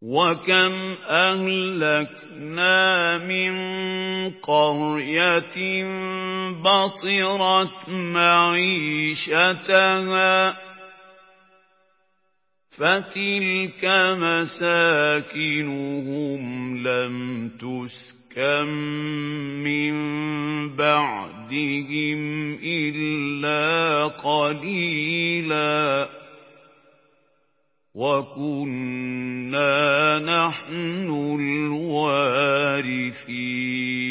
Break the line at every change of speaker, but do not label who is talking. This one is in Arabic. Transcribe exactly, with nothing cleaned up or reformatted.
وَكَمْ أَهْلَكْنَا مِنْ قَرْيَةٍ بَطِرَتْ مَعِيشَتَهَا فَتِلْكَ مَسَاكِنُهُمْ لَمْ تُسْكَنْ مِنْ بَعْدِهِمْ إِلَّا قَلِيلًا وَكُنَّا نَحْنُ الْوَارِثِينَ